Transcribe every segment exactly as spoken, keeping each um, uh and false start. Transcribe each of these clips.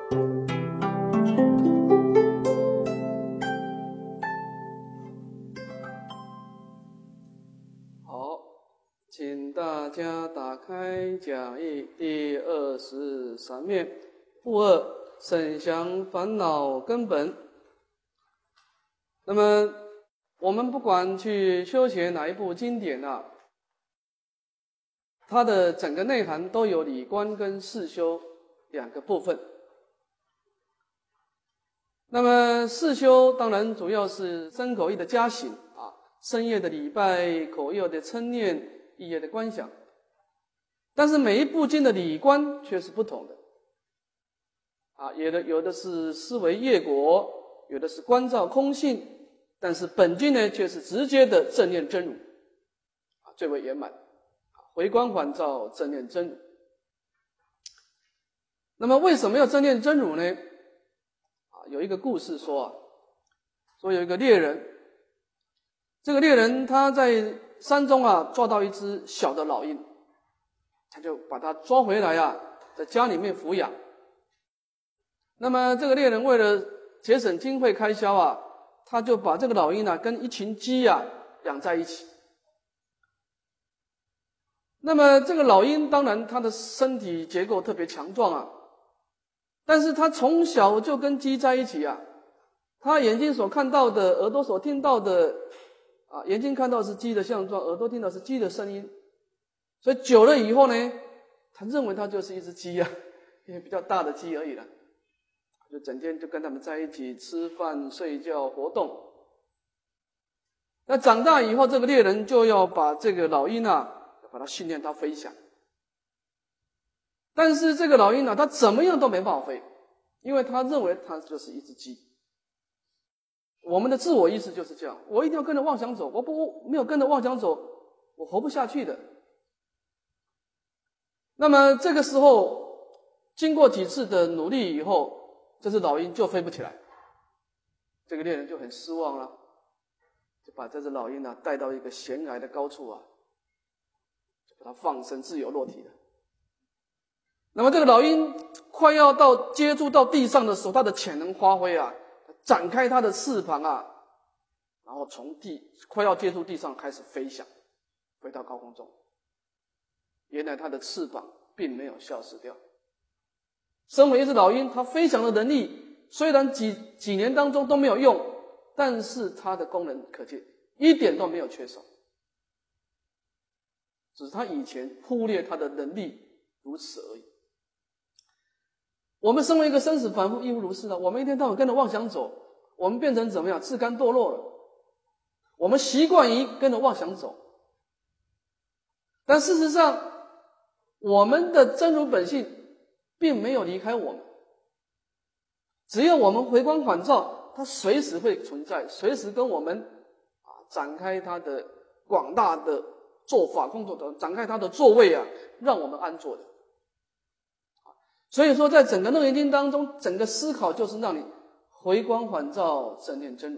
好，请大家打开讲义第二十三面，负二沈详烦恼根本。那么我们不管去修学哪一部经典啊，它的整个内涵都有理观跟事修两个部分。那么事修当然主要是身口意的加行啊，深夜的礼拜，口业的称念，意业的观想。但是每一部经的理观却是不同的啊，有的有的是思维业果，有的是观照空性，但是本经呢却是直接的正念真如啊，最为圆满。回光返照，正念真如。那么为什么要正念真如呢？啊，有一个故事说啊，说有一个猎人，这个猎人他在山中啊抓到一只小的老鹰，他就把它抓回来啊，在家里面抚养。那么这个猎人为了节省经费开销啊，他就把这个老鹰啊跟一群鸡啊养在一起。那么这个老鹰当然它的身体结构特别强壮啊，但是它从小就跟鸡在一起啊，它眼睛所看到的，耳朵所听到的啊，眼睛看到是鸡的相状，耳朵听到是鸡的声音，所以久了以后呢，他认为它就是一只鸡啊，因为比较大的鸡而已了，就整天就跟他们在一起吃饭、睡觉、活动。那长大以后，这个猎人就要把这个老鹰啊把它训练它飞翔，但是这个老鹰呢，它怎么样都没办法飞，因为他认为它就是一只鸡。我们的自我意识就是这样，我一定要跟着妄想走，我不没有跟着妄想走，我活不下去的。那么这个时候，经过几次的努力以后，这只老鹰就飞不起来，这个猎人就很失望了，就把这只老鹰呢带到一个悬崖的高处啊。它放生自由落体的。那么这个老鹰快要到接触到地上的时候，它的潜能发挥啊，展开它的翅膀啊，然后从地快要接触地上开始飞翔，飞到高空中。原来它的翅膀并没有消失掉。身为一只老鹰，它飞翔的能力虽然几几年当中都没有用，但是它的功能可见一点都没有缺少。只是他以前忽略他的能力如此而已。我们身为一个生死反复亦复如是的，我们一天到晚跟着妄想走，我们变成怎么样？自甘堕落了。我们习惯于跟着妄想走，但事实上，我们的真如本性并没有离开我们。只要我们回光返照，它随时会存在，随时跟我们啊展开它的广大的做法工作的展开它的座位啊，让我们安坐的。所以说在整个楞严经当中，整个思考就是让你回光返照，正念真如。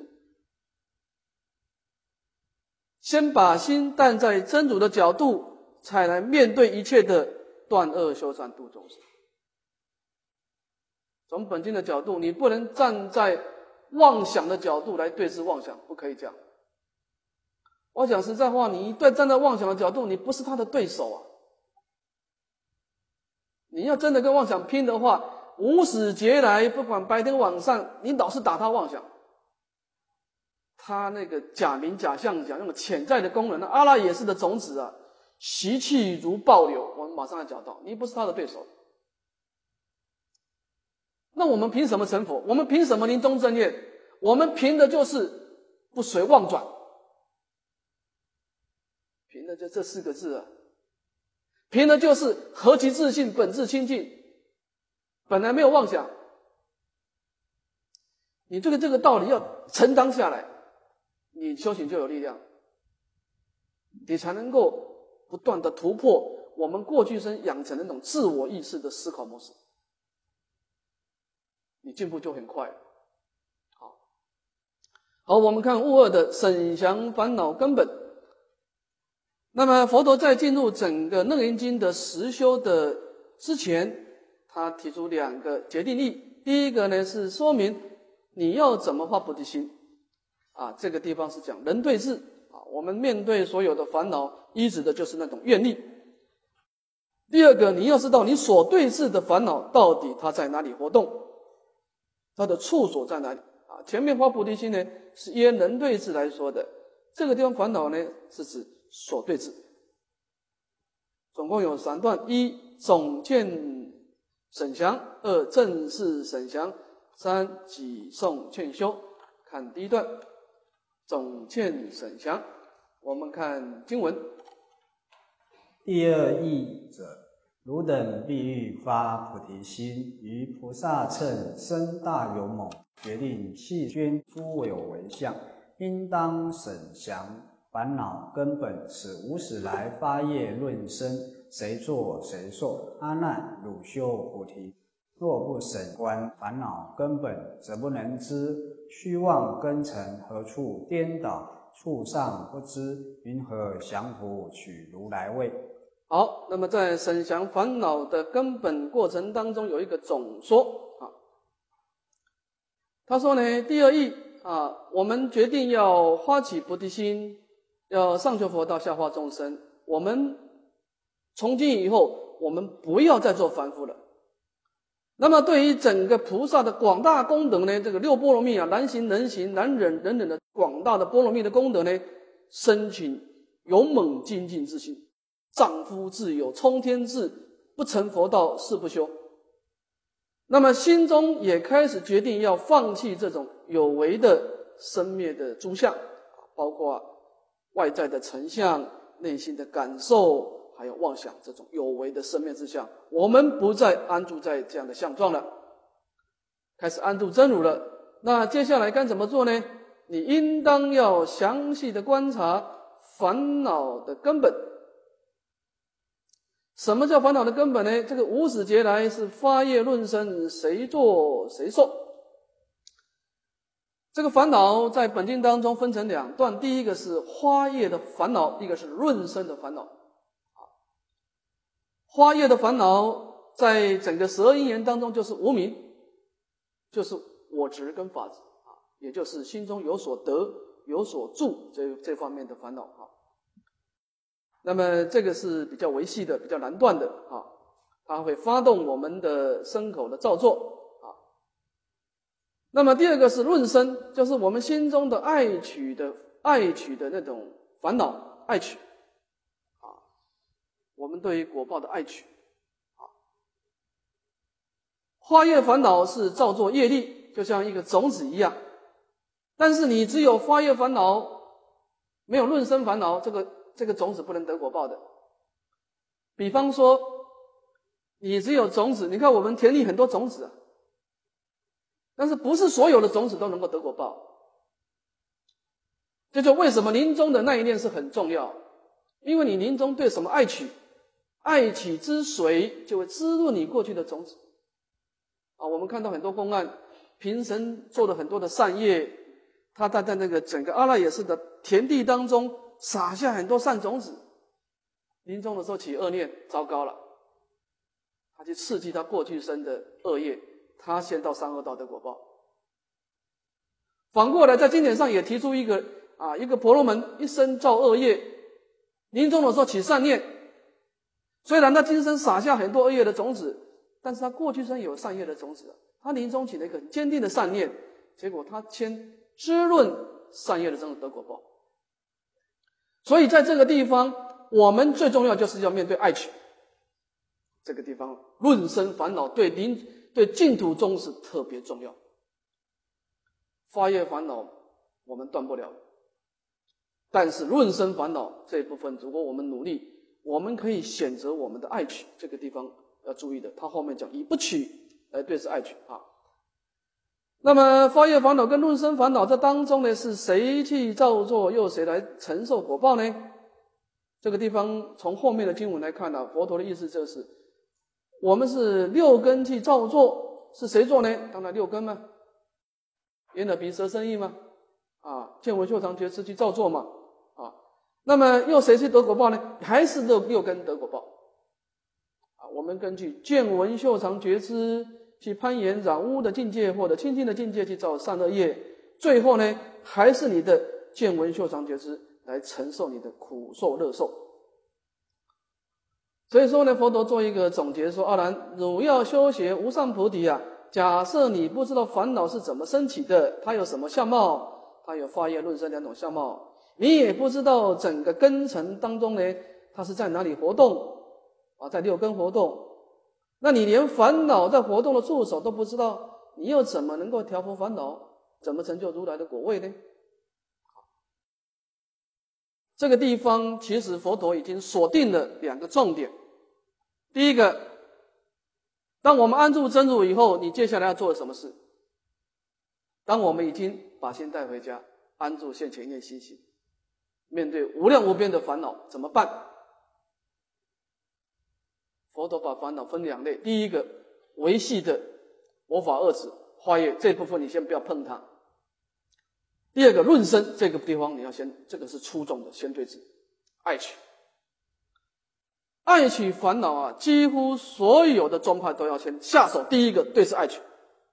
先把心淡在真如的角度，才来面对一切的断恶修善度众生。从本经的角度，你不能站在妄想的角度来对治妄想，不可以这样。我讲实在话，你对站在妄想的角度，你不是他的对手啊。你要真的跟妄想拼的话，无始劫来，不管白天晚上，你老是打他妄想，他那个假名假相假那种潜在的功能，那阿赖耶识的种子啊，习气如暴流，我们马上要讲到，你不是他的对手。那我们凭什么成佛？我们凭什么临终正念？我们凭的就是不随妄转。凭的就这四个字啊，凭的就是何其自信，本自清净，本来没有妄想。你这个这个道理要承担下来，你修行就有力量，你才能够不断的突破我们过去生养成的那种自我意识的思考模式，你进步就很快。好，好，我们看悟二的沈详烦恼根本。那么佛陀在进入整个楞严经的实修的之前，他提出两个决定义。 第一个呢是说明你要怎么发菩提心啊，这个地方是讲人对治啊，我们面对所有的烦恼，依止的就是那种愿力。第二个，你要知道你所对治的烦恼到底它在哪里活动，它的处所在哪里啊？前面发菩提心呢是依人对治来说的，这个地方烦恼呢是指所对治。总共有三段：一、总见审详；二、正视审详；三、己诵劝修。看第一段，总见审详。我们看经文。 第二义者，汝等必欲发菩提心，于菩萨乘身大勇猛，决定弃捐诸有为相，应当审详烦恼根本，此无始来发业论生，谁作谁受？阿难，汝修菩提，若不审观烦恼根本，则不能知虚妄根尘何处颠倒，处上不知，云何降伏取如来位？ 好，那么在审详烦恼的根本过程当中，有一个总说啊。他说呢，第二义啊，我们决定要发起菩提心，要上求佛道，下化众生。我们从今以后，我们不要再做凡夫了。那么对于整个菩萨的广大功德呢，这个六波罗蜜啊，难行能行难忍能忍的广大的波罗蜜的功德呢，深情勇猛精进之心。丈夫自有冲天志，不成佛道誓不休。那么心中也开始决定要放弃这种有为的生灭的诸相，包括外在的成相、内心的感受，还有妄想这种有为的生灭之相，我们不再安住在这样的相状了，开始安住真如了。那接下来该怎么做呢？你应当要详细的观察烦恼的根本。什么叫烦恼的根本呢？这个无始劫来是发业论生，谁作谁受。这个烦恼在本经当中分成两段，第一个是花业的烦恼，一个是论生的烦恼。花业的烦恼在整个十二因缘当中就是无明，就是我执跟法执啊，也就是心中有所得有所住这这方面的烦恼啊。那么这个是比较维系的，比较难断的啊，它会发动我们的身口的造作啊。那么第二个是论生，就是我们心中的爱取的爱取的那种烦恼，爱取啊，我们对于果报的爱取啊。花业烦恼是造作业力，就像一个种子一样，但是你只有花业烦恼，没有论生烦恼，这个这个种子不能得果报的。比方说你只有种子，你看我们田里很多种子啊，但是不是所有的种子都能够得果报。这就为什么临终的那一念是很重要，因为你临终对什么爱取，爱取之水就会滋润你过去的种子啊。我们看到很多公案，平生做了很多的善业，他在在那个整个阿赖耶识的田地当中撒下很多善种子，临终的时候起恶念，糟糕了，他去刺激他过去生的恶业，他先到三恶道得果报。反过来在经典上也提出一个啊，一个婆罗门一生造恶业，临终的时候起善念，虽然他今生撒下很多恶业的种子，但是他过去生有善业的种子，他临终起了一个很坚定的善念，结果他先滋润善业的种子得果报。所以在这个地方，我们最重要就是要面对爱取。这个地方论生烦恼对临对净土宗是特别重要。发业烦恼我们断不了，但是论生烦恼这一部分，如果我们努力，我们可以选择我们的爱取。这个地方要注意的，他后面讲以不取来对治爱取啊。那么发业烦恼跟论生烦恼这当中呢，是谁去造作，又谁来承受果报呢？这个地方从后面的经文来看呢、啊，佛陀的意思就是我们是六根去造作，是谁做呢？当然六根嘛，眼耳鼻舌身意嘛，啊，见闻嗅尝觉知去造作嘛，啊，那么又谁去得果报呢？还是六六根得果报啊。我们根据见闻嗅尝觉知去攀岩染污的境界或者清净的境界去造善恶业，最后呢，还是你的见闻嗅尝觉知来承受你的苦受乐受。所以说呢，佛陀做一个总结说，阿难，汝要修学无上菩提啊，假设你不知道烦恼是怎么升起的，它有什么相貌，它有发业论生两种相貌，你也不知道整个根尘当中呢，它是在哪里活动啊，在六根活动，那你连烦恼在活动的处所都不知道，你又怎么能够调伏烦恼，怎么成就如来的果位呢？这个地方其实佛陀已经锁定了两个重点。第一个，当我们安住真如以后，你接下来要做什么事？当我们已经把心带回家，安住现前一念心性，面对无量无边的烦恼怎么办？佛陀把烦恼分两类，第一个维系的我法二执化业，这部分你先不要碰它。第二个论生，这个地方你要先，这个是粗重的，先对治爱取。爱取烦恼啊，几乎所有的宗派都要先下手，第一个对治爱取。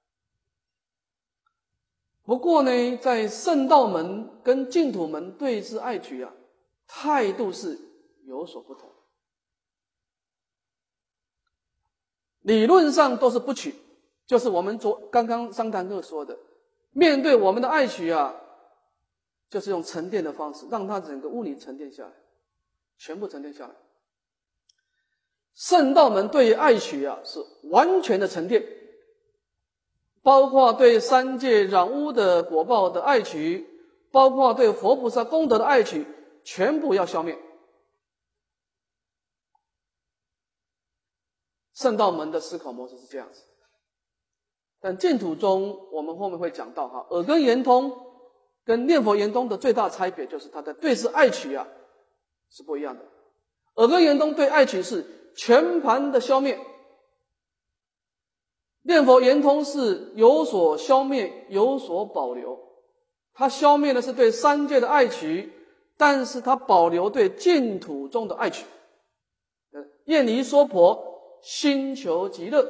不过呢，在圣道门跟净土门对治爱取啊，态度是有所不同。理论上都是不取，就是我们昨刚刚商谈课说的，面对我们的爱取啊，就是用沉淀的方式，让它整个物理沉淀下来，全部沉淀下来。圣道门对于爱取啊，是完全的沉淀，包括对三界染污的果报的爱取，包括对佛菩萨功德的爱取，全部要消灭。圣道门的思考模式是这样子，但净土中我们后面会讲到哈，耳根圆通跟念佛圆通的最大差别就是它的对治爱取啊是不一样的。耳根圆通对爱取是全盘的消灭，念佛圆通是有所消灭，有所保留。它消灭的是对三界的爱取，但是它保留对净土中的爱取。愿离娑婆，心求极乐。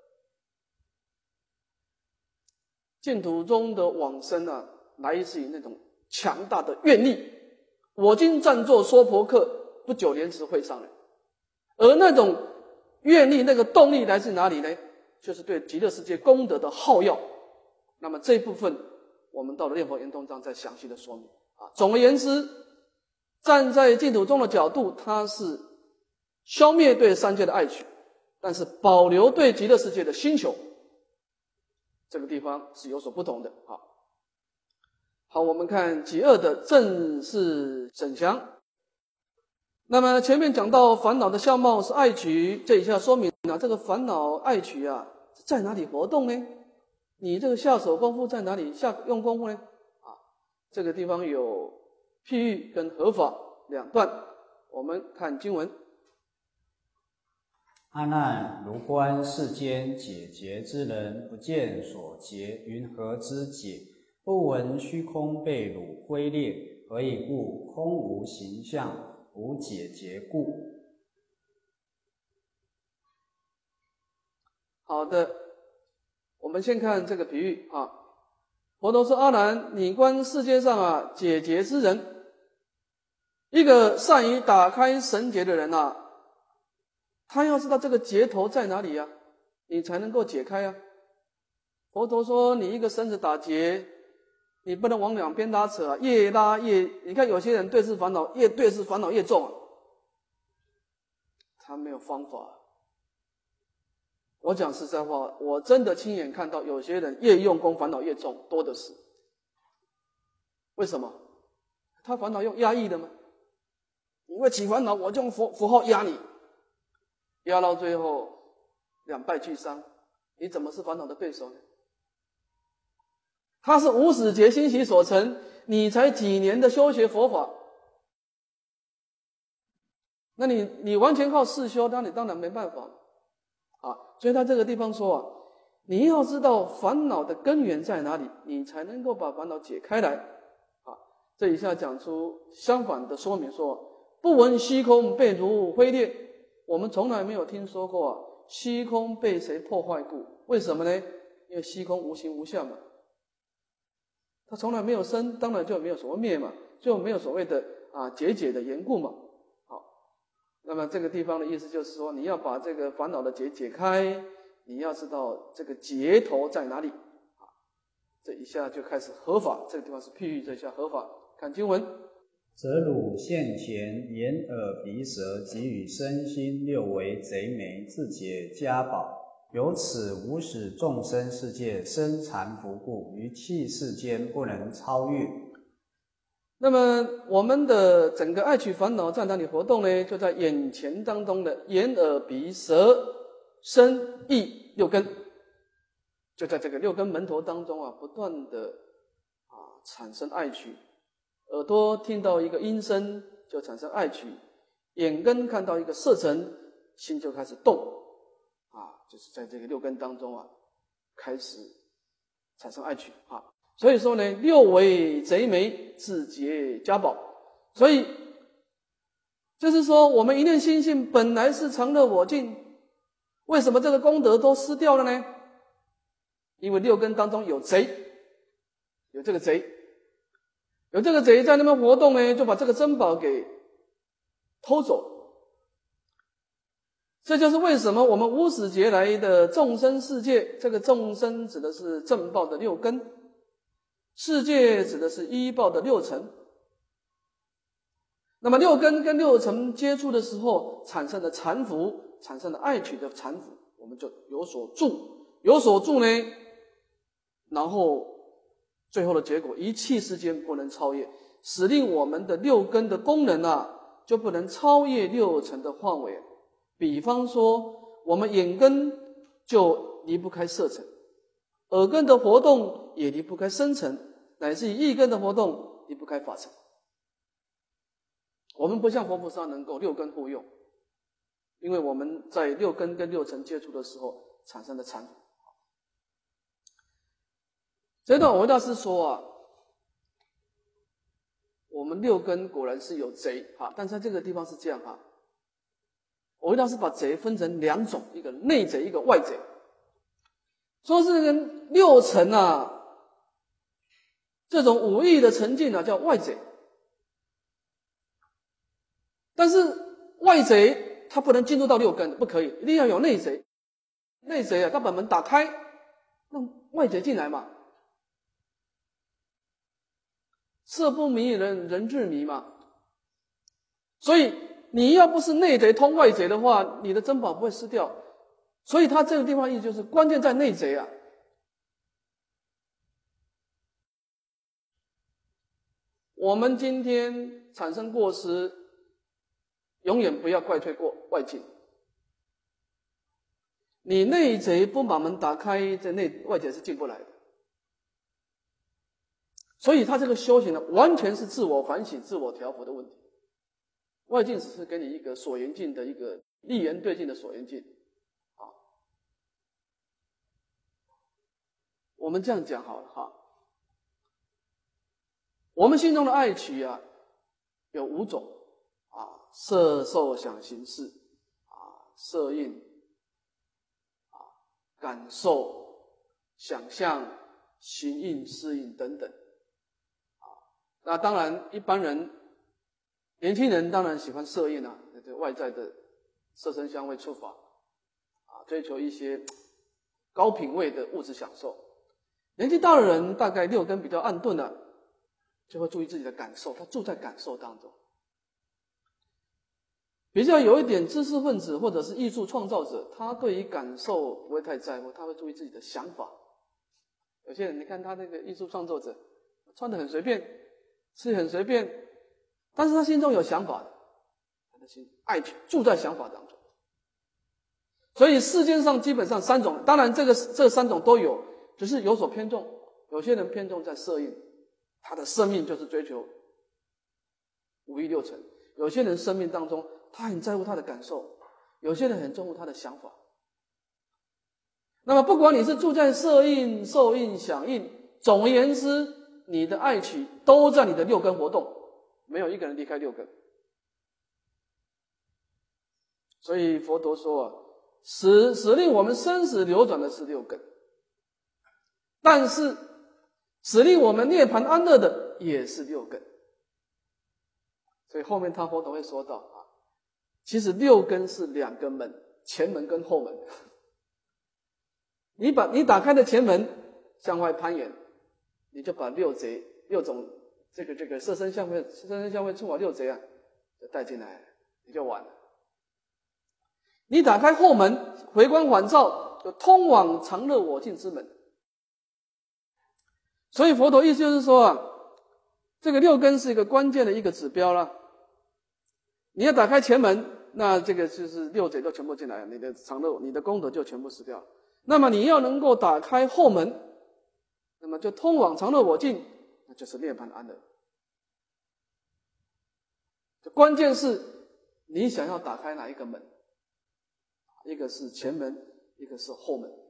净土中的往生啊，来自于那种强大的愿力。我今暂作娑婆客，不久莲池会上来。而那种愿力，那个动力来自哪里呢？就是对极乐世界功德的耗药。那么这一部分，我们到了念佛圆通章再详细的说明啊。总而言之，站在净土中的角度，它是消灭对三界的爱取，但是保留对极乐世界的心求，这个地方是有所不同的。好，好，我们看己二的正式审详。那么前面讲到烦恼的相貌是爱取，这一下说明了这个烦恼爱取啊在哪里活动呢？你这个下手功夫在哪里下用功夫呢？啊，这个地方有譬喻跟合法两段，我们看经文。 阿难，如观世间解结之人，不见所结，云何之解？不闻虚空被汝挥裂，何以故？空无形象，无解结故。 好的，我们先看这个比喻啊。佛陀说：阿难，你观世界上啊解结之人，一个善于打开绳结的人啊，他要知道这个结头在哪里啊，你才能够解开啊。佛陀说，你一个绳子打结，你不能往两边拉扯啊，越拉越，你看有些人对治烦恼，越对治烦恼越重啊，他没有方法。我讲实在话，我真的亲眼看到有些人越用功烦恼越重，多的是。为什么？他烦恼用压抑的吗？你会起烦恼，我就用佛佛号压你，压到最后两败俱伤，你怎么是烦恼的对手呢？他是无始劫心习所成，你才几年的修学佛法，那你你完全靠世修，那你当然没办法啊。所以他这个地方说啊，你要知道烦恼的根源在哪里，你才能够把烦恼解开来啊。这一下讲出相反的说明说，不闻虚空被如挥裂，我们从来没有听说过啊，虚空被谁破坏过， 为什么呢？因为虚空无形无相嘛，它从来没有生，当然就没有所谓灭嘛，就没有所谓的啊解解的缘故嘛。好，那么这个地方的意思就是说，你要把这个烦恼的结解开，你要知道这个结头在哪里。啊，这一下就开始合法，这个地方是譬喻，这一下合法。看经文。 则汝现前眼耳鼻舌及与身心六为贼眉，自解家宝。由此无使众生世界生残伏故，于气世间不能超越。 那么我们的整个爱取烦恼在哪里活动呢？就在眼前当中的眼耳鼻舌身意六根，就在这个六根门头当中啊，不断的啊产生爱取。耳朵听到一个音声就产生爱取，眼根看到一个色尘，心就开始动，啊，就是在这个六根当中啊，开始产生爱取啊。所以说呢，六为贼眉，自解家宝。所以就是说，我们一念心性本来是常乐我净，为什么这个功德都失掉了呢？因为六根当中有贼，有这个贼。有这个贼在那边活动呢，就把这个珍宝给偷走。这就是为什么我们无始劫来的众生世界，这个众生指的是正报的六根，世界指的是依报的六尘。那么六根跟六尘接触的时候，产生的缠缚，产生的爱取的缠缚，我们就有所住，有所住呢，然后最后的结果，一气世间不能超越，使令我们的六根的功能啊，就不能超越六尘的范围。比方说，我们眼根就离不开色尘，耳根的活动也离不开声尘，乃至于意根的活动离不开法尘。我们不像活菩萨能够六根互用，因为我们在六根跟六尘接触的时候产生的缠缚。这段我大师说啊，我们六根果然是有贼啊，但是在这个地方是这样啊。我大师把贼分成两种，一个内贼，一个外贼。说是这个六尘啊，这种五欲的沉静啊，叫外贼。但是外贼它不能进入到六根，不可以，一定要有内贼。内贼啊，他把门打开，让外贼进来嘛。色不迷人，人自迷嘛。所以你要不是内贼通外贼的话，你的珍宝不会失掉。所以他这个地方意思就是关键在内贼啊。我们今天产生过失，永远不要怪罪过外境。你内贼不把门打开，这内外贼是进不来的。所以他这个修行呢，完全是自我反省、自我调伏的问题。外境只是给你一个所缘境的一个立言对境的所缘境。啊，我们这样讲好了哈。我们心中的爱取啊，有五种啊：色、受、想、行、识啊，色印啊，感受、想象、行印、识印等等。那当然，一般人、年轻人当然喜欢色印啊，这外在的色声香味触法啊，追求一些高品位的物质享受。年纪大的人，大概六根比较暗钝的、啊，就会注意自己的感受，他住在感受当中。比较有一点知识分子或者是艺术创造者，他对于感受不会太在乎，他会注意自己的想法。有些人，你看他那个艺术创作者，穿得很随便。是很随便，但是他心中有想法的，他的心爱住在想法当中。所以世间上基本上三种，当然这个这三种都有，只是有所偏重。有些人偏重在色印，他的生命就是追求五欲六尘；有些人生命当中他很在乎他的感受，有些人很重视他的想法。那么不管你是住在色印、受印、想印，总而言之，你的爱取都在你的六根活动，没有一个人离开六根。所以佛陀说啊， 使使令我们生死流转的是六根，但是使令我们涅槃安乐的也是六根。所以后面他佛陀会说到啊，其实六根是两个门，前门跟后门。你把你打开的前门向外攀岩，你就把六贼六种这个这个色身相味色身相味触法六贼啊，就带进来，你就完了。你打开后门，回光返照，就通往常乐我净之门。所以佛陀意思就是说啊，这个六根是一个关键的一个指标啦。你要打开前门，那这个就是六贼都全部进来了，你的常乐你的功德就全部失掉了。那么你要能够打开后门，那么就通往常乐我净，那就是涅槃安乐。关键是你想要打开哪一个门，一个是前门，一个是后门。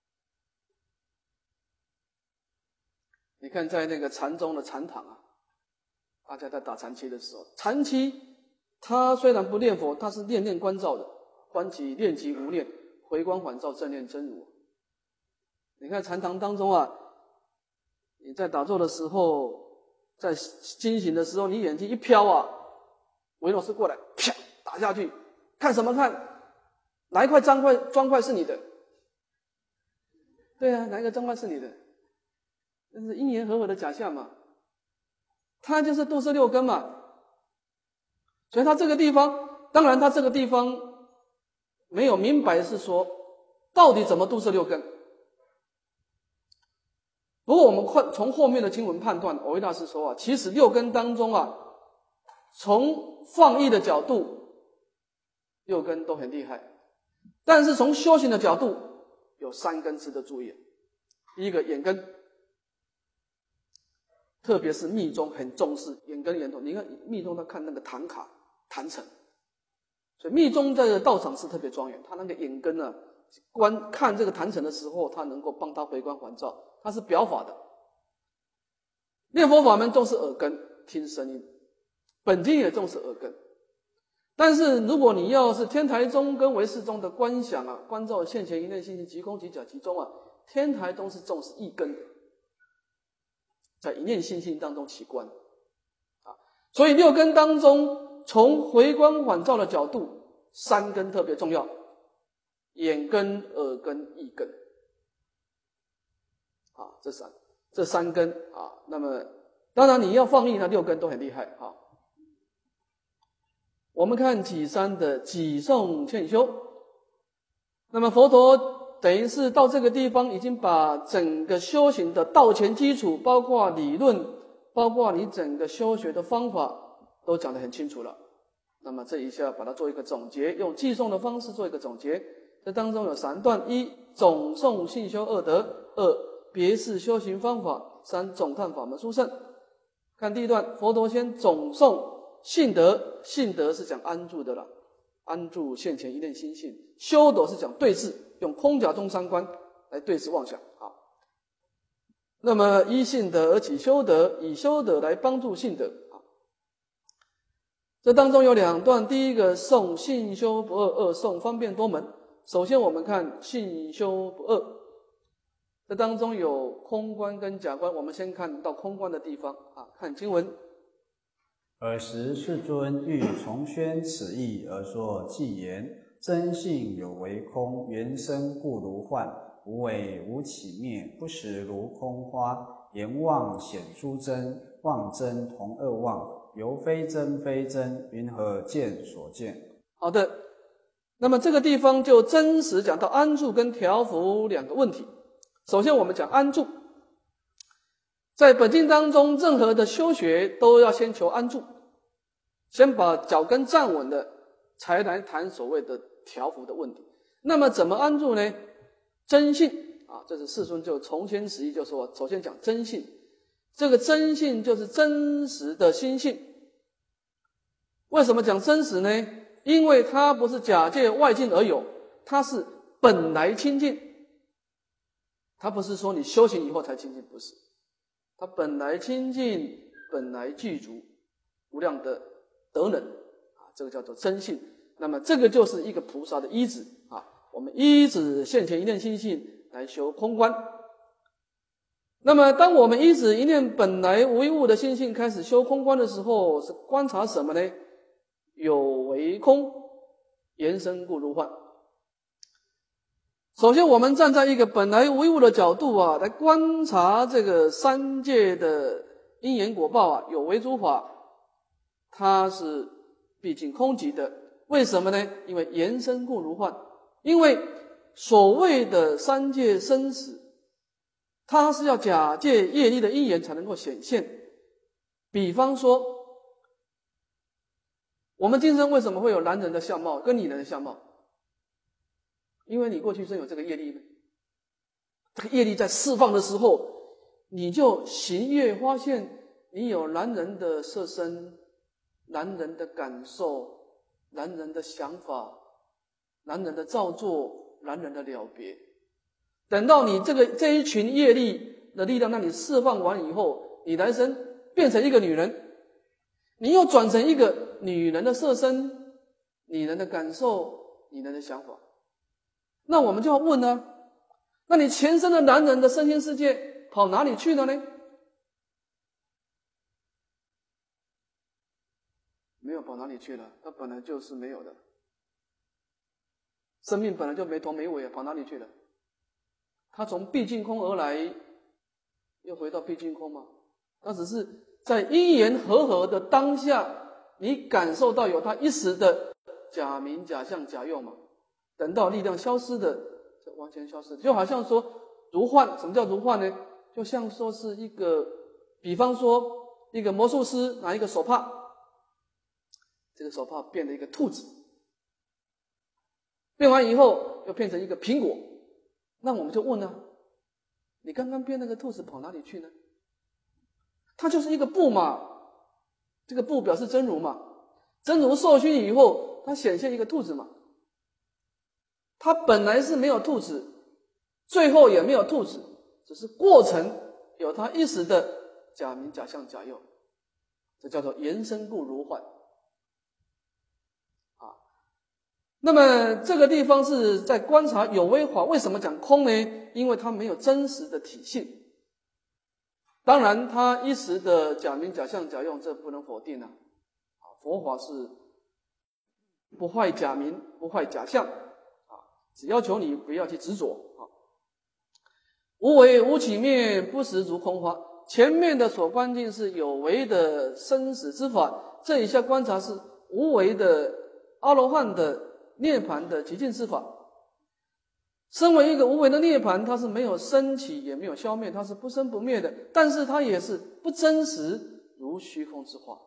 你看在那个禅宗的禅堂啊，大家在打禅期的时候，禅期他虽然不念佛，他是念念观照的，观其念其无念，回光返照，正念真如。你看禅堂当中啊，你在打坐的时候，在经行的时候，你眼睛一飘啊，维罗斯过来，啪打下去，看什么看？哪一块砖块砖块是你的？对啊，哪一个砖块是你的？那是因缘合合的假象嘛，它就是度摄六根嘛。所以它这个地方，当然它这个地方没有明白是说到底怎么度摄六根。不过我们看从后面的经文判断，蕅益大师说啊，其实六根当中啊，从放逸的角度，六根都很厉害，但是从修行的角度，有三根值得注意。第一个眼根，特别是密宗很重视眼根眼头。你看密宗他看那个坛卡坛城，所以密宗在的道场是特别庄严，他那个眼根啊，观看这个坛城的时候，他能够帮他回光返照，他是表法的。念佛法门重视耳根，听声音，本经也重视耳根。但是如果你要是天台宗跟唯识宗的观想啊，观照现前一念心性即空即假即中啊，天台宗是重视意根的，在一念心性当中起观啊。所以六根当中，从回光返照的角度，三根特别重要：眼根、耳根、意根。啊，这三这三根啊，那么当然你要放逸，那六根都很厉害啊。我们看己三的己诵欠修，那么佛陀等于是到这个地方已经把整个修行的道前基础，包括理论，包括你整个修学的方法都讲得很清楚了。那么这一下把它做一个总结，用寄诵的方式做一个总结。这当中有三段：一、总诵信修二德；二、别示修行方法；三、总探法门殊胜。看第一段，佛陀先总诵信德，信德是讲安住的了，安住现前一念心性；修德是讲对治，用空假中三观来对治妄想啊。那么依信德而起修德，以修德来帮助信德啊。这当中有两段，第一个诵信修不二，二诵方便多门。首先我们看信修不二，这当中有空观跟假观，我们先看到空观的地方啊，看经文。 尔时世尊欲重宣此义而说偈言：真性有为空，缘生故如幻，无为无起灭，不实如空花。言妄显殊真，妄真同二妄，犹非真非真，云何见所见？ 好的，那么这个地方就真实讲到安住跟调伏两个问题。首先我们讲安住，在本经当中，任何的修学都要先求安住，先把脚跟站稳了，才来谈所谓的调伏的问题。那么怎么安住呢？真性啊，这是世尊就从前始意就说，首先讲真性。这个真性就是真实的心性。为什么讲真实呢？因为它不是假借外境而有，它是本来清净。它不是说你修行以后才清净，不是。它本来清净，本来具足无量的德能啊，这个叫做真性。那么这个就是一个菩萨的依止啊。 我们依止现前一念心性来修空观。那么当我们依止一念本来无一物的心性开始修空观的时候，是观察什么呢？有为空，言生故如幻。首先我们站在一个本来无一物的角度啊，来观察这个三界的因缘果报啊，有为诸法，它是毕竟空寂的。为什么呢？因为言生故如幻。因为所谓的三界生死，它是要假借业力的因缘才能够显现。比方说，我们今生为什么会有男人的相貌跟女人的相貌？因为你过去生有这个业力，这个业力在释放的时候，你就行业发现你有男人的色身、男人的感受、男人的想法、男人的造作、男人的了别。等到你这个这一群业力的力量让你释放完以后，你来生变成一个女人，你又转成一个女人的色身、女人的感受、女人的想法。那我们就要问呢、啊，那你前生的男人的身心世界跑哪里去了呢？没有跑哪里去了，它本来就是没有的。生命本来就没头没尾，跑哪里去了？它从毕竟空而来，又回到毕竟空嘛。它只是在因缘和合的当下，你感受到有它一时的假名、假相、假用嘛。等到力量消失的，就完全消失，就好像说如幻。什么叫如幻呢？就像说是一个，比方说一个魔术师拿一个手帕，这个手帕变了一个兔子，变完以后又变成一个苹果。那我们就问了，你刚刚变那个兔子跑哪里去呢？它就是一个布嘛，这个布表示真如嘛，真如受熏以后，它显现一个兔子嘛。它本来是没有兔子，最后也没有兔子，只是过程有它一时的假名、假相、假用，这叫做言生故如幻。啊，那么这个地方是在观察有为法。为什么讲空呢？因为它没有真实的体性。当然，它一时的假名、假相、假用，这不能否定啊。佛法是不坏假名，不坏假相。只要求你不要去执着啊！无为无起灭，不实如空花。前面的所观境是有为的生死之法，这一下观察是无为的阿罗汉的涅槃的极尽之法。身为一个无为的涅槃，它是没有升起也没有消灭，它是不生不灭的，但是它也是不真实如虚空之花。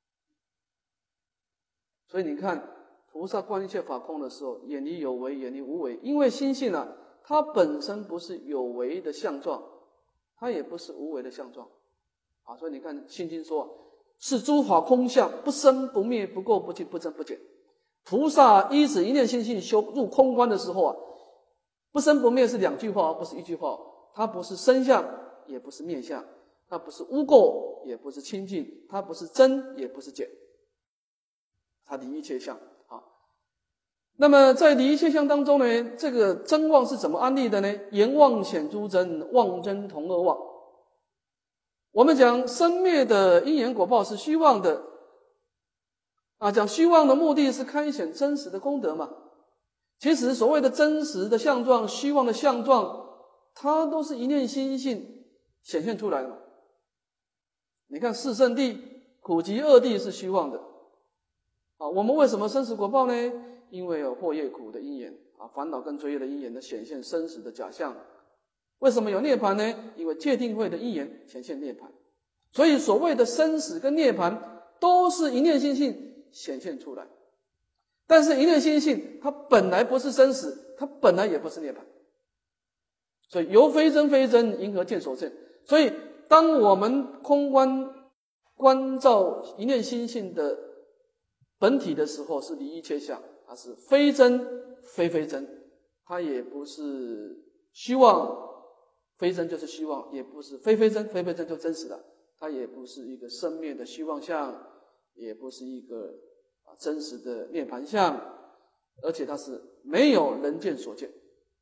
所以你看，菩萨观一切法空的时候，远离有为，远离无为。因为心性啊，它本身不是有为的相状，它也不是无为的相状啊。所以你看《心经》说，是诸法空相，不生不灭，不垢不净，不增不减。菩萨依止一念心性修入空观的时候啊，不生不灭是两句话，不是一句话。它不是生相，也不是灭相，它不是污垢，也不是清净，它不是增，也不是减，它离一切相。那么在离一切相当中呢，这个真妄是怎么安立的呢？言妄显诸真，妄真同二妄。我们讲生灭的因缘果报是虚妄的啊，讲虚妄的目的是开显真实的功德嘛。其实所谓的真实的相状、虚妄的相状，它都是一念心性显现出来的嘛。你看四圣谛、苦集二谛是虚妄的啊。我们为什么生死果报呢？因为有祸业苦的因缘啊，烦恼跟罪业的因缘的显现生死的假象。为什么有涅槃呢？因为戒定慧的因缘显现涅槃。所以所谓的生死跟涅槃都是一念心性显现出来。但是一念心性它本来不是生死，它本来也不是涅槃。所以由非真非真，因何见所证？所以当我们空观观照一念心性的本体的时候，是离一切相，它是非真非非真，它也不是虚妄，非真就是虚妄，也不是非非真，非非真就真实的，它也不是一个生灭的虚妄相，也不是一个真实的涅槃相， 而且它是没有人见所见。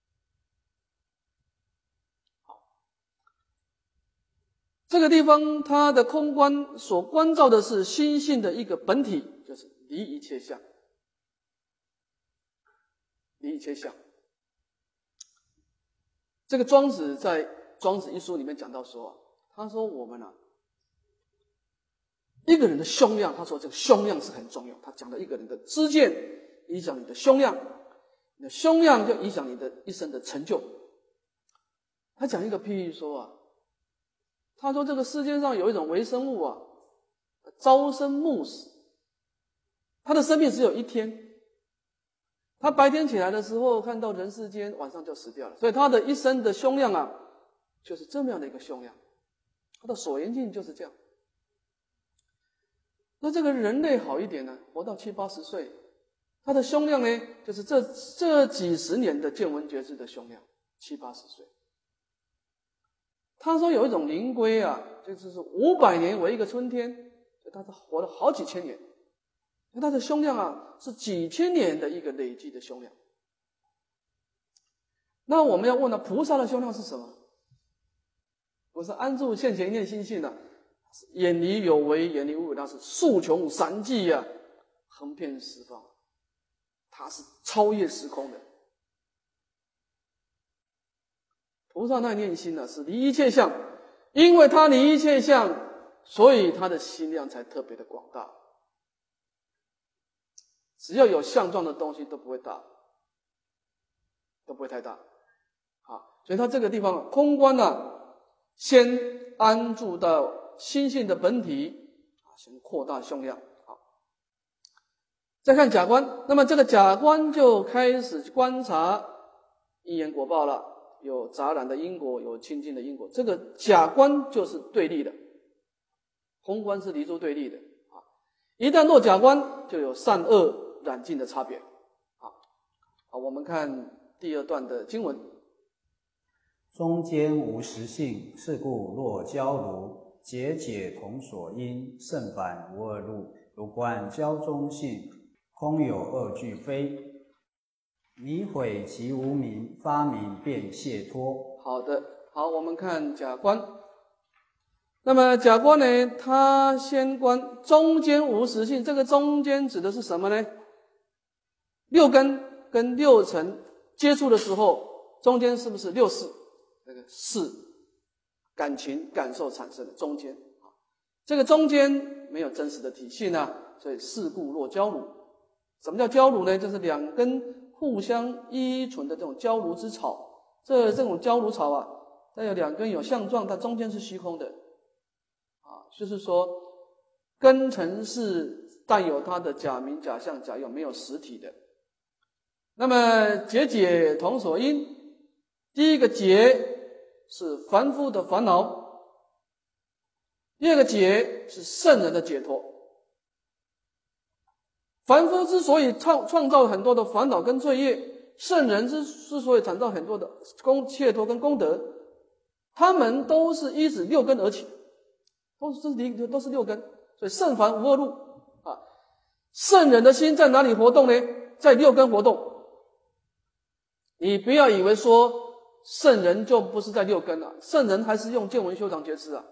好，这个地方它的空观所关照的是心性的一个本体，就是离一切相，离一切相。这个庄子在《庄子》一书里面讲到说，他说我们啊，一个人的胸量，他说这个胸量是很重要。他讲到一个人的知见影响你的胸量，你的胸量就影响你的一生的成就。他讲一个譬喻说啊，他说这个世界上有一种微生物啊，朝生暮死，他的生命只有一天。他白天起来的时候看到人世间，晚上就死掉了，所以他的一生的胸量啊，就是这么样的一个胸量。他的所缘境就是这样。那这个人类好一点呢，活到七八十岁，他的胸量呢，就是这这几十年的见闻觉知的胸量，七八十岁。他说有一种灵龟啊，就是五百年为一个春天，他是活了好几千年。它的胸量啊，是几千年的一个累积的胸量。那我们要问了，菩萨的胸量是什么？不是安住现前一念心性啊，远离有为，远离无为，那是数穷三际啊，横遍十方，它是超越时空的。菩萨那念心呢、啊，是离一切相，因为他离一切相，所以他的心量才特别的广大。只要有相状的东西都不会大，都不会太大。好，所以他这个地方空观呢、啊，先安住到心性的本体，先扩大胸量。好，再看假观，那么这个假观就开始观察因缘果报了，有杂染的因果，有清净的因果。这个假观就是对立的，空观是离诸对立的。啊，一旦落假观，就有善恶染净的差别。好，好，我们看第二段的经文。 中间无实性，是故若交如，解解同所因，胜反无二路。如观交中性，空有二俱非。迷毁其无明，发明便解脱。 好的，好，我们看假观。那么假观呢，它先观中间无实性，这个中间指的是什么呢？六根跟六尘接触的时候，中间是不是六识？那个识，感情感受产生的中间。这个中间没有真实的体系呢，所以是故若交如。什么叫交如呢？就是两根互相依存的这种交如之草。这这种交如草啊，它有两根有相状，它中间是虚空的。啊，就是说根尘是带有它的假名、假相、假用，没有实体的。那么解解同所因，第一个解是凡夫的烦恼，第二个解是圣人的解脱。凡夫之所以创创造很多的烦恼跟罪业，圣人之之所以产造很多的功解脱跟功德，他们都是依止六根而起，都是离都是六根，所以圣凡无二路啊。圣人的心在哪里活动呢？在六根活动。你不要以为说圣人就不是在六根了，圣人还是用见闻修常觉知啊。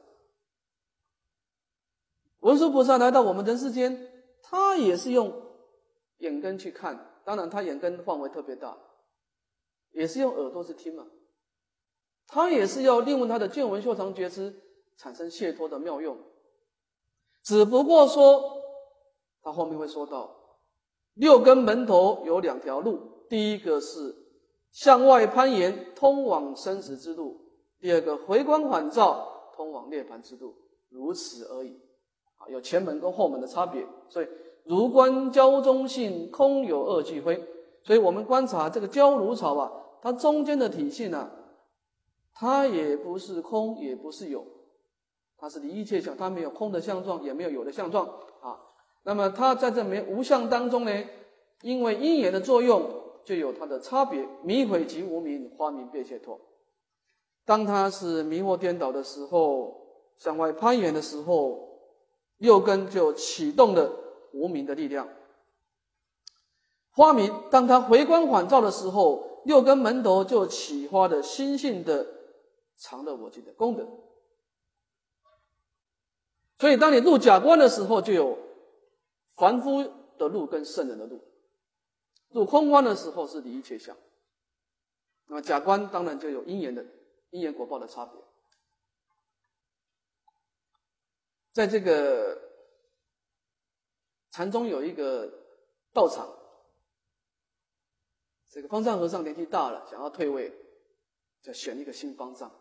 文殊菩萨来到我们人世间，他也是用眼根去看，当然他眼根范围特别大，也是用耳朵去听嘛。他也是要利用他的见闻修常觉知产生解脱的妙用，只不过说他后面会说到六根门头有两条路，第一个是向外攀岩通往生死之路，第二个回光返照通往涅槃之路，如此而已。有前门跟后门的差别，所以如观交中性，空有二俱非。所以我们观察这个交如草啊，它中间的体性啊，它也不是空，也不是有，它是离一切相，它没有空的相状，也没有有的相状啊。那么它在这没无相当中呢，因为因缘的作用，就有它的差别。迷毁即无明，发明便解脱。当它是迷惑颠倒的时候，向外攀岩的时候，六根就启动了无明的力量。 花明当它回光返照的时候，六根门头就启发了心性的常乐我净的功德。所以当你入假观的时候，就有凡夫的路跟圣人的路；入空观的时候是离一切相。那么假观当然就有因缘的因缘果报的差别。在这个禅宗有一个道场，这个方丈和尚年纪大了，想要退位，就选一个新方丈。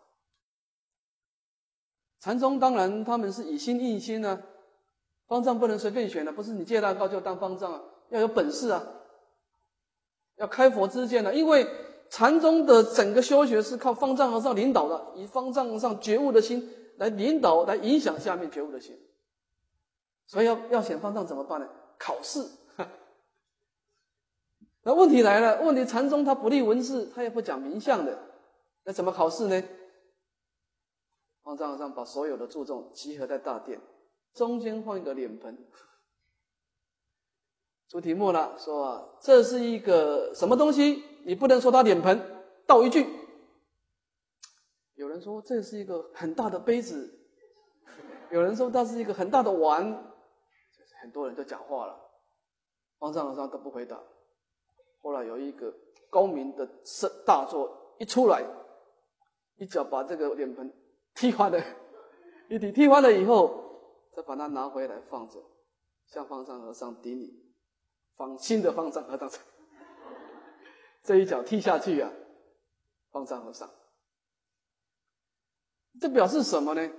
禅宗当然他们是以心印心啊，方丈不能随便选的，不是你借大告就当方丈啊，要有本事啊，要开佛之见啊。因为禅宗的整个修学是靠方丈和尚领导的，以方丈和尚觉悟的心来领导，来影响下面觉悟的心。所以要要选方丈怎么办呢？考试。那问题来了，问题禅宗他不立文字，他也不讲名相的，那怎么考试呢？方丈和尚把所有的注重集合在大殿，中间放一个脸盆，出题目了，说啊，这是一个什么东西？你不能说它脸盆，倒一句。有人说这是一个很大的杯子，有人说它是一个很大的碗，很多人都讲话了，方丈和尚都不回答。后来有一个高明的大作一出来，一脚把这个脸盆踢翻了，一踢踢翻了以后，再把它拿回来放着，向方丈和尚顶礼，放新的方丈和尚这一脚踢下去啊，方丈和尚，这表示什么呢？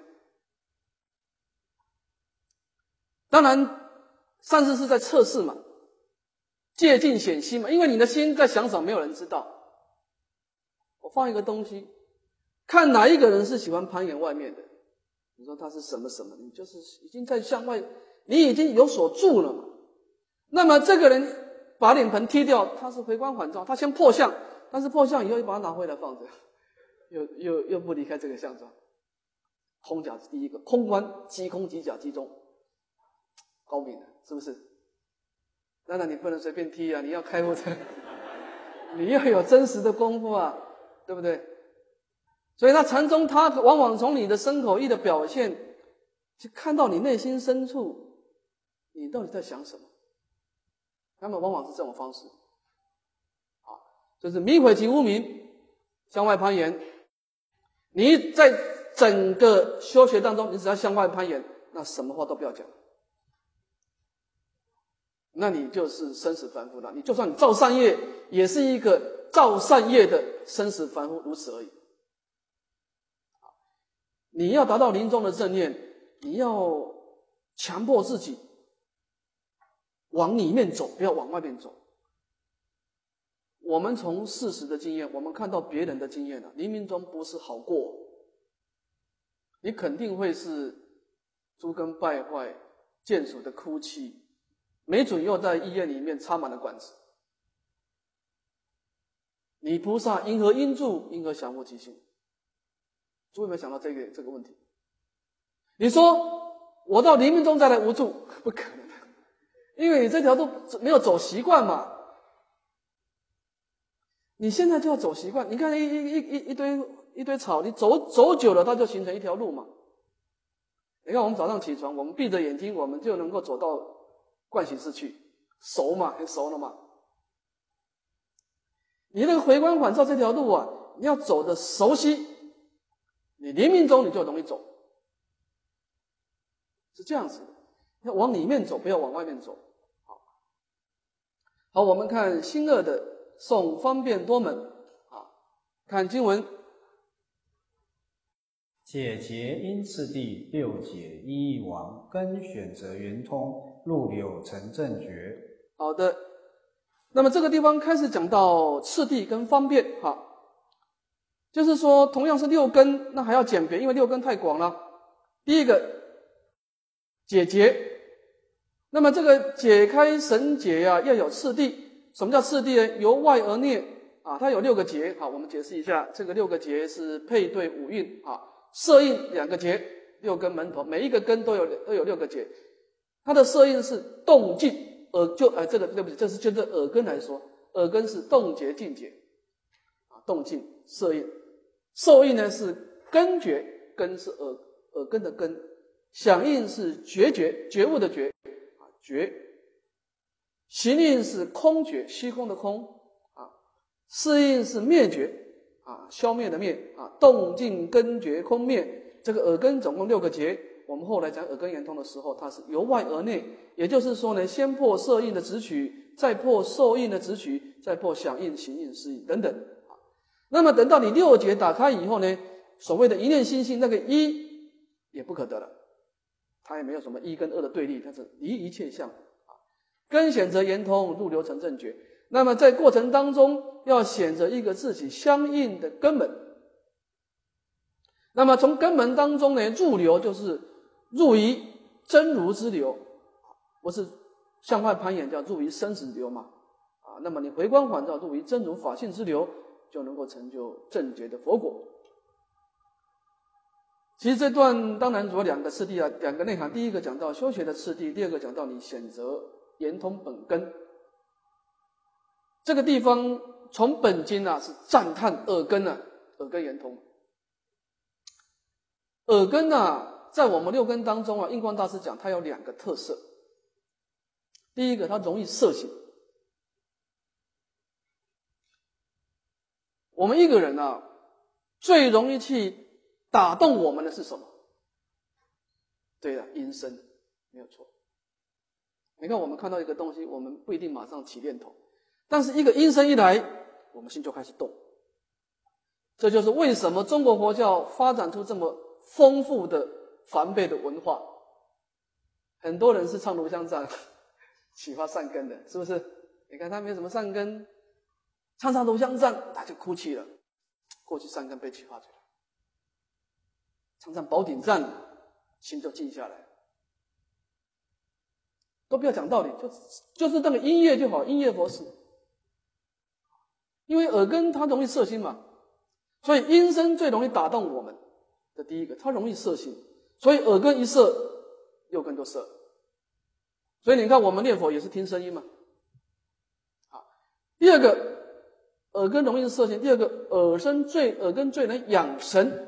当然，上次是在测试嘛，借镜显心嘛，因为你的心在想什么，没有人知道。我放一个东西，看哪一个人是喜欢攀岩外面的，你说他是什么什么，你就是已经在向外，你已经有所住了嘛。那么这个人把脸盆踢掉，他是回光返照，他先破相，但是破相以后又把它拿回来放着，又又又不离开这个相状。空假是第一个，空观即空即假即中，高明的，是不是？当然你不能随便踢啊，你要开悟的，你要有真实的功夫啊，对不对？所以他禅宗他往往从你的身口意的表现，去看到你内心深处，你到底在想什么。他们往往是这种方式，啊，就是迷悔及无明，向外攀岩。你在整个修学当中，你只要向外攀岩，那什么话都不要讲，那你就是生死凡夫了。你就算你造善业，也是一个造善业的生死凡夫，如此而已。你要达到临终的正念，你要强迫自己往里面走，不要往外面走。我们从事实的经验，我们看到别人的经验了，临命终不是好过，你肯定会是诸根败坏、见属的哭泣，没准又在医院里面插满了管子。你菩萨因何因住，因何降伏其心？诸位有没有想到这个这个问题？你说我到临命终再来无助，不可能，因为你这条路没有走习惯嘛。你现在就要走习惯，你看一一一一堆一堆草，你走走久了，它就形成一条路嘛。你看我们早上起床，我们闭着眼睛，我们就能够走到盥洗室去，熟嘛，很熟了嘛。你那个回光返照这条路啊，你要走的熟悉，你临命终你就容易走，是这样子的。要往里面走，不要往外面走。好，好，我们看新二的诵方便多门啊，看经文。 解结因次第，六解一一王，根选择圆通，入流成正觉。 好的，那么这个地方开始讲到次第跟方便，哈，就是说同样是六根，那还要简别，因为六根太广了。第一个解结，那么这个解开绳结啊，要有次第。什么叫次第呢？由外而内啊，它有六个结。好，我们解释一下，这个六个结是配对五蕴啊，色印两个结，六根门头，每一个根都有都有六个结。它的色印是动静， 耳就呃这个对不起，这是就这耳根来说，耳根是动觉境界啊，动静色印，受印呢是根觉，根是耳耳根的根，响应是觉觉觉悟的觉啊觉，行印是空觉虚空的空啊，识印是灭觉啊消灭的灭啊，动静根觉空灭，这个耳根总共六个觉。我们后来讲耳根圆通的时候，它是由外而内，也就是说呢，先破色印的执取，再破受印的执取，再破响应、行印、识印等等。那么等到你六觉打开以后呢，所谓的一念心性，那个一也不可得了，它也没有什么一跟二的对立，它是离一切相。根显则圆通，入流成正觉。那么在过程当中，要选择一个自己相应的根本。那么从根本当中呢，入流就是入于真如之流，不是向外攀岩叫入于生死流嘛？啊，那么你回光返照入于真如法性之流，就能够成就正觉的佛果。其实这段当然主要两个次第啊，两个内涵。第一个讲到修学的次第，第二个讲到你选择圆通本根。这个地方从本经啊是赞叹耳根啊，耳根圆通。耳根啊，在我们六根当中啊，印光大师讲它有两个特色。第一个，它容易摄行。我们一个人啊，最容易去打动我们的是什么？对了，音声，没有错。你看，我们看到一个东西，我们不一定马上起念头，但是一个音声一来，我们心就开始动。这就是为什么中国佛教发展出这么丰富的梵呗的文化。很多人是唱炉香赞启发善根的，是不是？你看他没什么善根，唱唱炉香赞他就哭泣了，过去善根被启发出来。唱唱宝顶赞，心就静下来。都不要讲道理，就就是那个音乐就好，音乐佛事。因为耳根它容易摄心嘛，所以音声最容易打动我们的第一个，它容易摄心，所以耳根一摄，六根就摄。所以你看我们念佛也是听声音嘛。好，第二个耳根容易摄心，第二个耳身最耳根最能养神。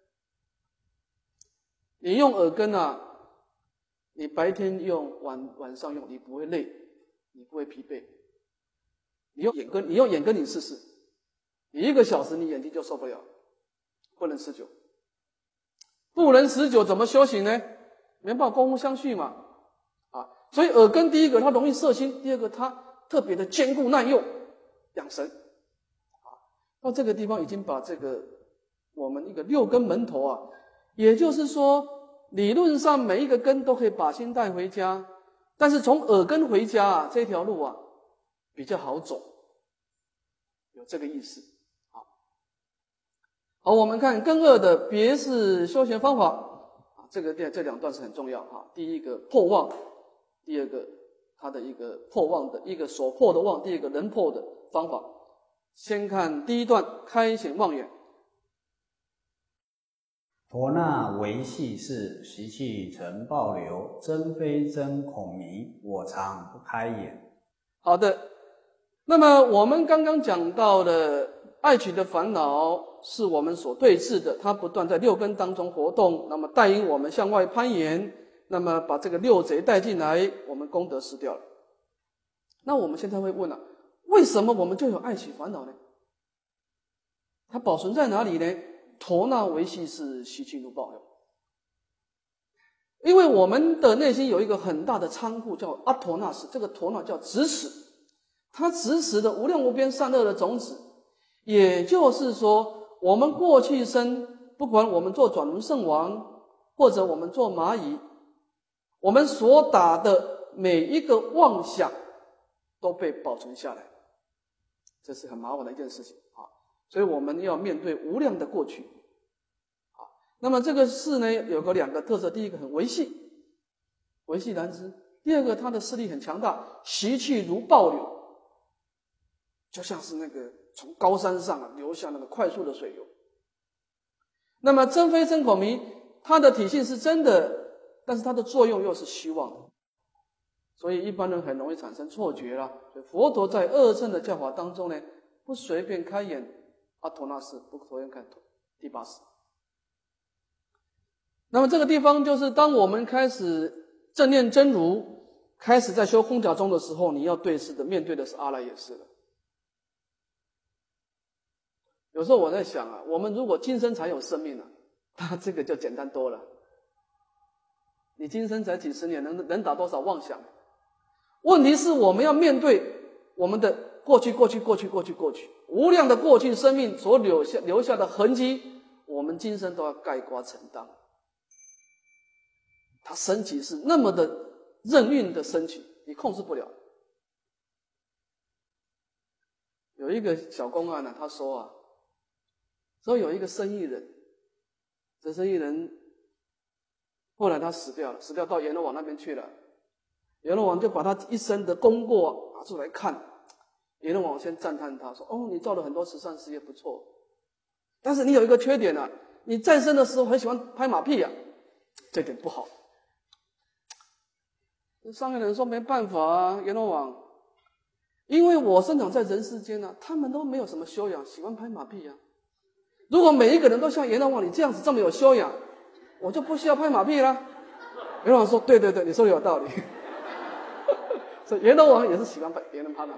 你用耳根啊，你白天用晚晚上用，你不会累，你不会疲惫。你用眼根，你用眼根你试试，你一个小时你眼睛就受不了，不能持久。不能持久怎么修行呢？没办法功夫相续嘛。啊，所以耳根第一个它容易摄心，第二个它特别的坚固耐用，养神。啊，到这个地方已经把这个我们一个六根门头啊，也就是说理论上每一个根都可以把心带回家，但是从耳根回家啊这条路啊比较好走，有这个意思。好，好，我们看根二的别是修行方法啊，这个这两段是很重要啊。第一个破妄，第二个它的一个破妄的一个所破的妄，第二个能破的方法。先看第一段开显妄眼。 陀那维系是习气成暴流，真非真恐迷，我常不开眼。 好的，那么我们刚刚讲到的爱取的烦恼是我们所对治的，它不断在六根当中活动，那么带引我们向外攀岩，那么把这个六贼带进来，我们功德失掉了。那我们现在会问了、啊，为什么我们就有爱取烦恼呢？它保存在哪里呢？陀那维系是习气如暴流，因为我们的内心有一个很大的仓库叫阿陀那识，这个陀那叫执持，它执持的无量无边善恶的种子。也就是说，我们过去生，不管我们做转轮圣王，或者我们做蚂蚁，我们所打的每一个妄想都被保存下来，这是很麻烦的一件事情啊。所以我们要面对无量的过去啊。那么这个事呢，有个两个特色，第一个很维系，维系难知；第二个它的势力很强大，习气如暴流，就像是那个从高山上啊流下那个快速的水流。那么真非真恐迷，它的体性是真的，但是它的作用又是虚妄的。 所以一般人很容易产生错觉啦。所以佛陀在二乘的教法当中呢，不随便开演阿陀那识，不随便看第八识。那么这个地方就是当我们开始正念真如，开始在修空假中的时候，你要对视的面对的是阿赖耶识了。有时候我在想啊，我们如果今生才有生命啊，那这个就简单多了。你今生才几十年，能能打多少妄想？问题是我们要面对我们的过去，过去，过去，过去，过去，无量的过去生命所留下留下的痕迹，我们今生都要概括承担。它升起是那么的任运的升起，你控制不了。有一个小公案呢、啊，他说啊，说有一个生意人，这生意人后来他死掉了，死掉到阎罗王那边去了。阎罗王就把他一生的功过拿出来看，阎罗王先赞叹他说：“哦，你做了很多慈善事业，不错，但是你有一个缺点啊，你在生的时候很喜欢拍马屁啊，这点不好。”上面的人说：“没办法啊，阎罗王，因为我生长在人世间啊，他们都没有什么修养，喜欢拍马屁啊。如果每一个人都像阎罗王你这样子这么有修养，我就不需要拍马屁啦。”阎罗王说：“对对对，你说的有道理。”所以阎罗王也是喜欢别人拍马屁。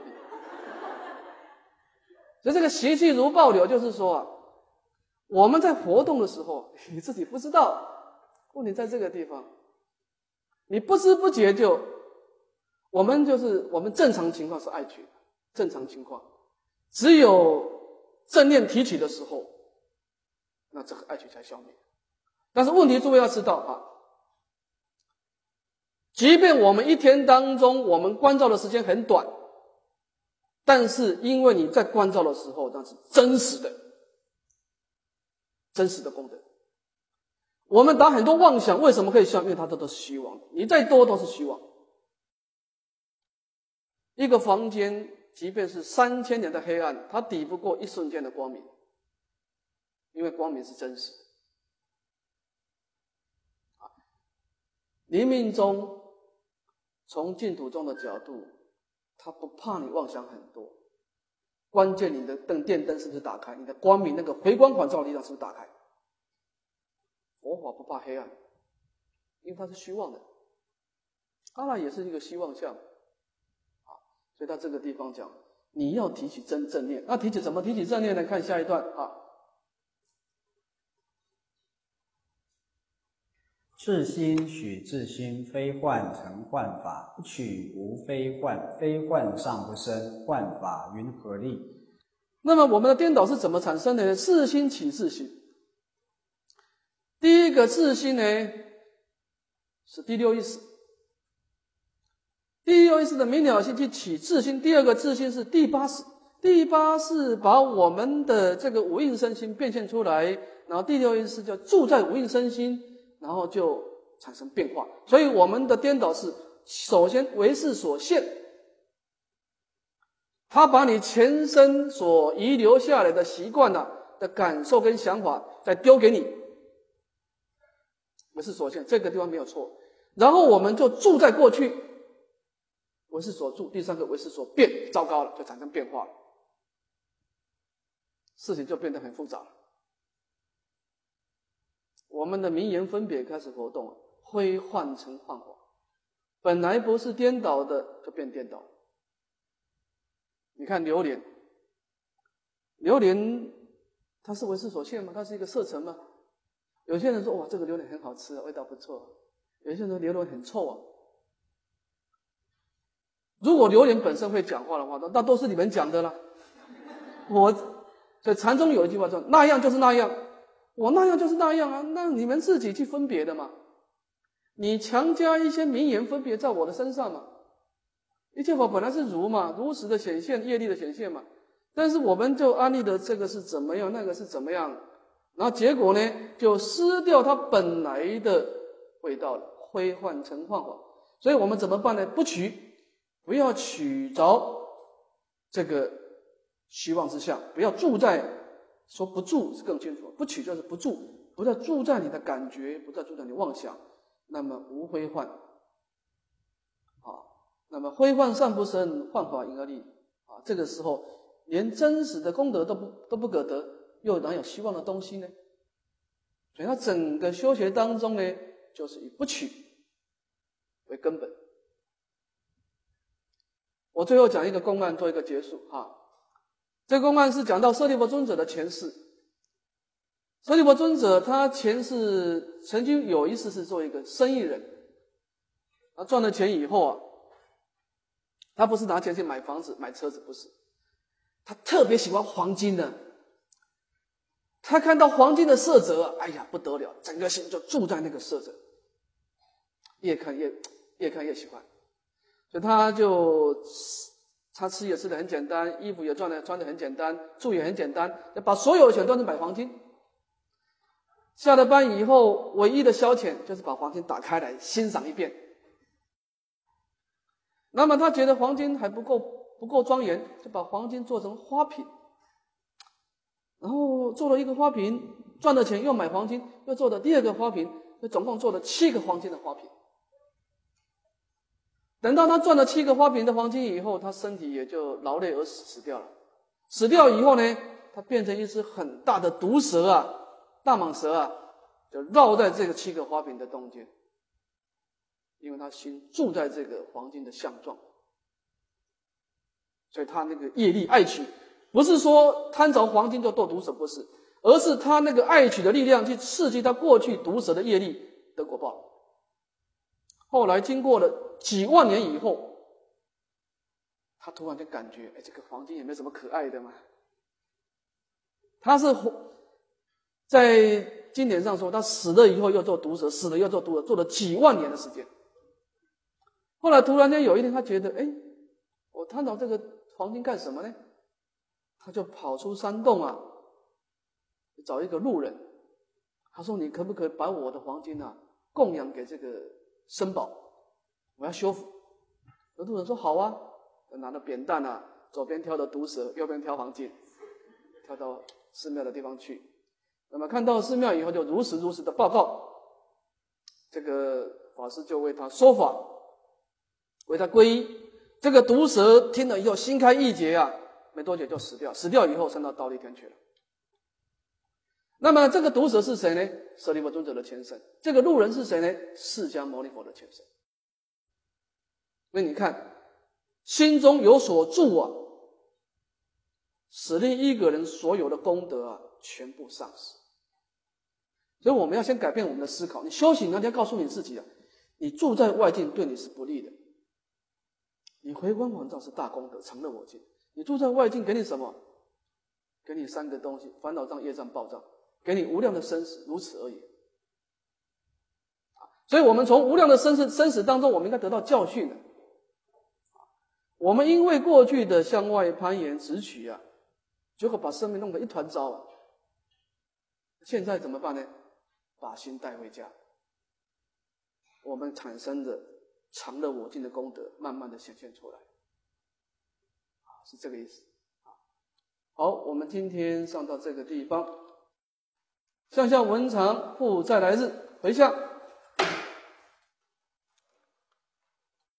所以这个习气如暴流，就是说啊，我们在活动的时候，你自己不知道，问题在这个地方，你不知不觉就，我们就是我们正常情况是爱取，正常情况，只有正念提起的时候，那这个爱取才消灭。但是问题诸位要知道啊，即便我们一天当中我们观照的时间很短，但是因为你在观照的时候，那是真实的真实的功德。我们打很多妄想，为什么可以消？因为它都是虚妄，你再多都是虚妄。一个房间即便是三千年的黑暗，它抵不过一瞬间的光明，因为光明是真实的。临命中从净土中的角度，他不怕你妄想很多，关键你的灯电灯是不是打开，你的光明那个回光返照力量是不是打开。佛法不怕黑暗，因为它是虚妄的，阿赖也是一个虚妄相啊，所以他这个地方讲，你要提起真正念，那提起怎么提起正念呢？看下一段啊。 自心许自心，非幻成幻法；不取无非幻，非幻尚不生，幻法云何立？ 那么我们的颠倒是怎么产生的呢？自心起自心。第一个自心呢，是第六意识，第六意识的明了心去起自心。第二个自心是第八识，第八识把我们的这个无印身心变现出来，然后第六意识就住在无印身心，然后就产生变化。所以我们的颠倒是首先为识所现，他把你前身所遗留下来的习惯啊的感受跟想法再丢给你，为识所现，这个地方没有错。然后我们就住在过去，为识所住。第三个为识所变，糟糕了，就产生变化了，事情就变得很复杂了。我们的名言分别开始活动，灰幻成幻化，本来不是颠倒的就变颠倒。你看榴莲，榴莲它是为识所现吗？它是一个色尘吗？有些人说哇，这个榴莲很好吃，味道不错。有些人说榴莲很臭啊。如果榴莲本身会讲话的话，那都是你们讲的啦。我在禅宗有一句话说，那样就是那样，我那样就是那样啊，那你们自己去分别的嘛。你强加一些名言分别在我的身上嘛。一切法本来是如嘛，如实的显现，业力的显现嘛。但是我们就安利的这个是怎么样，那个是怎么样，然后结果呢，就失掉它本来的味道了，灰幻成幻化。所以我们怎么办呢？不取，不要取着这个虚妄之相，不要住在，说不住是更清楚，不取就是不住，不再住在你的感觉，不再住在你妄想，那么无灰幻。好， 那么挥幻散不生，幻法因而立啊。这个时候连真实的功德都不都不可得，又哪有希望的东西呢？所以他整个修学当中呢，就是以不取为根本。我最后讲一个公案做一个结束哈。这个公案是讲到舍利弗尊者的前世。舍利弗尊者他前世曾经有一次是做一个生意人，他赚了钱以后啊，他不是拿钱去买房子买车子，不是，他特别喜欢黄金的。他看到黄金的色泽，哎呀不得了，整个心就住在那个色泽，越看越越看越喜欢。所以他就他吃也吃的很简单，衣服也穿的穿的很简单，住也很简单，把所有的钱都是买黄金。下了班以后，唯一的消遣就是把黄金打开来欣赏一遍。那么他觉得黄金还不够不够庄严，就把黄金做成花瓶，然后做了一个花瓶，赚了钱又买黄金，又做了第二个花瓶，就总共做了七个黄金的花瓶。等到他赚了七个花瓶的黄金以后，他身体也就劳累而死死掉了。死掉以后呢，他变成一只很大的毒蛇啊，大蟒蛇啊，就绕在这个七个花瓶的中间，因为他心住在这个黄金的相状，所以他那个业力爱取，不是说贪着黄金就堕毒蛇，不是，而是他那个爱取的力量去刺激他过去毒蛇的业力得果报。后来经过了几万年以后，他突然就感觉，哎，这个黄金也没什么可爱的嘛。他是在经典上说，他死了以后又做毒蛇，死了又做毒蛇，做了几万年的时间。后来突然间有一天，他觉得，哎，我贪着这个黄金干什么呢？他就跑出山洞啊，找一个路人，他说：“你可不可以把我的黄金啊供养给这个僧宝？我要修复。”那路人说：“好啊。”拿着扁担啊，左边挑的毒蛇，右边挑黄金，挑到寺庙的地方去。那么看到寺庙以后，就如实如实的报告，这个法师就为他说法，为他皈依。这个毒蛇听了以后心开意结啊，没多久就死掉，死掉以后升到忉利天去了。那么这个毒蛇是谁呢？舍利弗尊者的前身。这个路人是谁呢？释迦牟尼佛的前身。所以你看，心中有所住啊，使令一个人所有的功德啊全部丧失。所以我们要先改变我们的思考。你修行呢，你要告诉你自己啊，你住在外境对你是不利的。你回光返照是大功德，常乐我净。你住在外境给你什么？给你三个东西：烦恼障、业障、报障，给你无量的生死，如此而已。所以我们从无量的生死生死当中，我们应该得到教训的。我们因为过去的向外攀岩直取啊，结果把生命弄得一团糟啊。现在怎么办呢？把心带回家，我们产生的常乐我净的功德，慢慢的显现出来，是这个意思。好，我们今天上到这个地方，向下文长复再来日，回向。